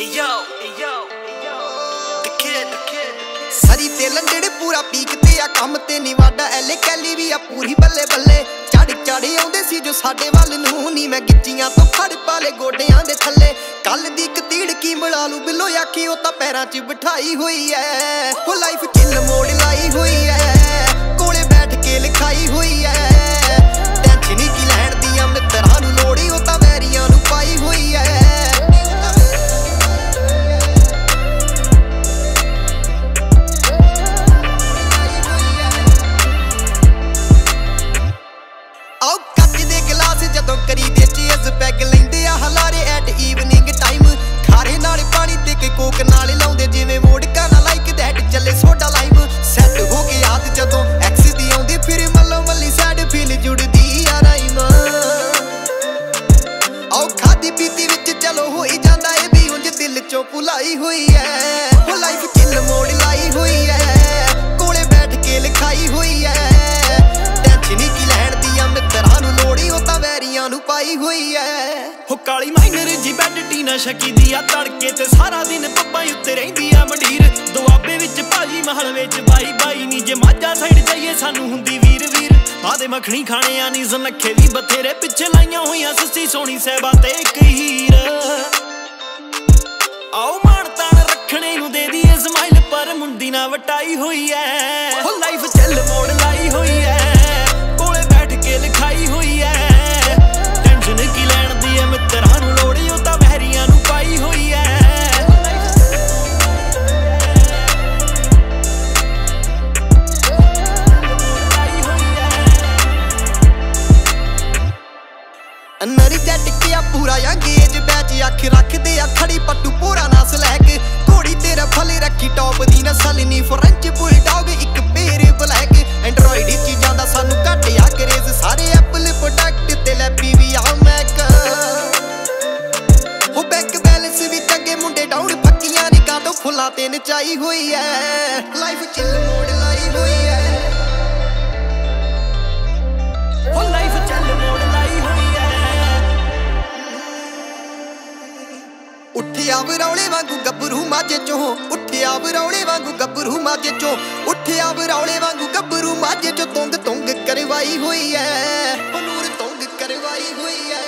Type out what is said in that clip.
ਸਰੀ ਤੇ ਲੰਡੜ ਪੂਰਾ ਪੀਕ ਤੇ ਆ ਕੰਮ ਤੇ ਨੀ ਵਾਡਾ ਐਲੇ ਕੈਲੀ ਵੀ ਆ ਪੂਰੀ ਬੱਲੇ ਬੱਲੇ ਚੜ ਆਉਂਦੇ ਸੀ ਜੋ ਸਾਡੇ ਵੱਲ ਨੂੰ ਨੀ ਮੈਂ ਗਿੱਚੀਆਂ ਤੋਂ ਫੜ ਪਾਲੇ ਗੋਡਿਆਂ ਦੇ ਥੱਲੇ ਕੱਲ ਦੀ ਕਤੀੜ ਕੀ ਬਣਾ ਲੂ ਬਿੱਲੋ ਆਖੀ ਉਹ ਤਾਂ ਪੈਰਾਂ 'ਚ ਬਿਠਾਈ ਹੋਈ ਐ ਉਹ ਲਾਈਫ ਚਿੱਲ ਮੋੜ ਲਾਈ ਹੋਈ ਐ ਕੋਲੇ ਬੈਠ ਕੇ ਲਿਖਾਈ ਹੋਈ ਐ ਟੈਨਸ਼ਨ ਹੀ ਕੀ ਲੈਣ ਦੀ ਆ ਮਿੱਤਰਾਂ ਨੂੰ ਲੋੜੀ ਉਹ ਤਾਂ ਵੈਰੀਆਂ ਨੂੰ ਪਾਈ ਹੋਈ ਐ ਜਦੋਂ ਕਰੀ ਦੇ ਚੀਜ਼ ਪੈਗ ਲੈਂਦੇ ਆ ਹਲਾਰੇ ਐਟ ਈਵਨਿੰਗ ਟਾਈਮ ਖਾਰੇ ਨਾਲ ਪਾਣੀ ਤੇ ਕੋਈ ਕੋਕ ਨਾਲ ਲਾਉਂਦੇ ਜਿਵੇਂ ਵੋਡਕਾ ਨਾ ਲਾਈਕ ਦੈਟ ਚੱਲੇ ਸੋਡਾ ਲਾਈਮ ਸੈੱਟ ਹੋ ਕੇ ਯਾਦ ਜਦੋਂ ਐਕਸ ਦੀ ਆਉਂਦੀ ਫਿਰ ਮੱਲੋ ਮੱਲੀ ਸੈਡ ਫੀਲ ਜੁੜਦੀ ਆ ਰਾਈਮ ਆਓ ਖਾਦੀ ਪੀਤੀ ਵਿੱਚ ਚਲੋ ਹੋਈ ਜਾਂਦਾ ਏ ਵੀ ਉਂਝ ਦਿਲ ਚੋਂ ਭੁਲਾਈ ਹੋਈ ਐ ਉਹ ਲਾਈਫ ਚਿੱਲ ਮੋੜ ਲਾਈ ਹੋਈ ਐ ਕੋਲੇ ਬੈਠ ਕੇ ਲਿਖਾਈ ਹੋਈ ਐ ਟੈਨਸ਼ਨ ਹੀ ਕੀ ਲੈਣ ਦੀ ਆ ਮਿੱਤਰਾਂ ਨੂੰ ਲੋੜੀ ਉਹ ਤਾਂ ਵੈਰੀਆਂ ਨੂੰ ਪਾਈ ਹੋਈ ਐ ਹੋ ਕਾਲੀ ਮਾਈਨਰ ਜੀ ਬੈਡ ਟੀਨਾ ਸ਼ਕੀ ਦੀ ਆ ਤੜਕੇ ਤੇ ਸਾਰਾ ਦਿਨ ਪੱਪਾਂ ਉੱਤੇ ਰਹਿੰਦੀ ਆ ਮੰਡੀਰ ਦੁਆਬੇ ਵਿੱਚ ਭਾਜੀ ਮਹਲ ਵਿੱਚ ਬਾਈ ਨੀ ਜੇ ਮਾਝਾ ਸਾਈਡ ਜਾਈਏ ਸਾਨੂੰ ਹੁੰਦੀ ਵੀਰ ਆਦੇ ਮੱਖਣੀ ਖਾਣੇ ਆ ਨੀ ਸੁਨੱਖੇ ਵੀ ਬਥੇਰੇ ਪਿੱਛੇ ਲਾਈਆਂ ਹੋਈਆਂ ਸੱਸੀ ਸੋਹਣੀ ਸਹਿਬਾ ਤੇ ਇੱਕ ਹੀਰ ਆਓ ਮਾਣ ਤਾਣ ਰੱਖਣੇ ਨੂੰ ਦੇ ਦੀਏ ਸਮਾਈਲ ਪਰ ਮੁੰਡੀ ਨਾ ਵਟਾਈ ਹੋਈ ਐ ਉਹ ਲਾਈਫ ਚੱਲ ਮੋੜ ਲਾਈ ਹੋਈ ਐ ਕੋਲੇ ਬੈਠ ਕੇ ਲਿਖਾਈ ਹੋਈ ਐ ਟੈਨਸ਼ਨ ਕੀ ਲੈਣ ਦੀ ਐ ਮਿੱਤਰਾਂ ਨੂੰ ਲੋੜੀ ਉਹ ਤਾਂ ਵਹਿਰੀਆਂ ਨੂੰ ਪਾਈ ਹੋਈ ਐ ਨਰੀ ਜੱਟ ਕੇ ਆ ਪੂਰਾ ਅੰਗੇਜ ਬੈਚ ਅੱਖ ਰੱਖਦੇ ਆ ਖੜੀ ਪੱਟੂ ਪੂਰਾ ਨਾਸ ਲੈ ਕੇ ਘੋੜੀ ਤੇਰਾ ਫਲੇ ਰੱਖੀ ਟੌਪ ਦੀ ਨਸਲ ਨੀ ਫ੍ਰੈਂਚ ਬੁਲਡੌਗ ਇੱਕ ਪੇਰ ਬਲੈਕ ਐਂਡਰੋਇਡ ਚੀਜ਼ਾਂ ਦਾ ਸਾਨੂੰ ਘੱਟ ਆ ਕਰੇਜ਼ ਸਾਰੇ ਐਪਲ ਪ੍ਰੋਡਕਟ ਤੇ ਲੈ ਪੀਵੀ ਆ ਮੈਕ ਹੋ ਬੈਂਕ ਬੈਲੈਂਸ ਵੀ ਚੰਗੇ ਮੁੰਡੇ ਡਾਊਨ ਫੱਕੀਆਂ ਨੀ ਕਾਟੋ ਫੁੱਲਾਂ ਤੇ ਨਚਾਈ ਹੋਈ ਐ ਲਾਈਫ ਚਿੱਲ ਮੋੜ ਲਾਈ ਹੋਈ ਐ ਹੋ ਲਾਈਫ ਚੱਲ ਮੋੜ ਲਾਈ ਹੋਈ ਐ ਉੱਠਿਆ ਬਰੌਲੇ ਵਾਂਗੂ ਗੱਭਰੂ ਮਾਝੇ ਚੋਂ ਉੱਠਿਆ ਬਰੌਲੇ ਵਾਂਗੂ ਗੱਭਰੂ ਮਾਝੇ ਚੋਂ ਉੱਠਿਆ ਬਰੌਲੇ ਵਾਂਗੂ ਗੱਭਰੂ ਮਾਝੇ ਚੋਂ ਤੁੰਗ ਕਰਵਾਈ ਹੋਈ ਐ ਨੂਰ ਤੁੰਗ ਕਰਵਾਈ ਹੋਈ ਐ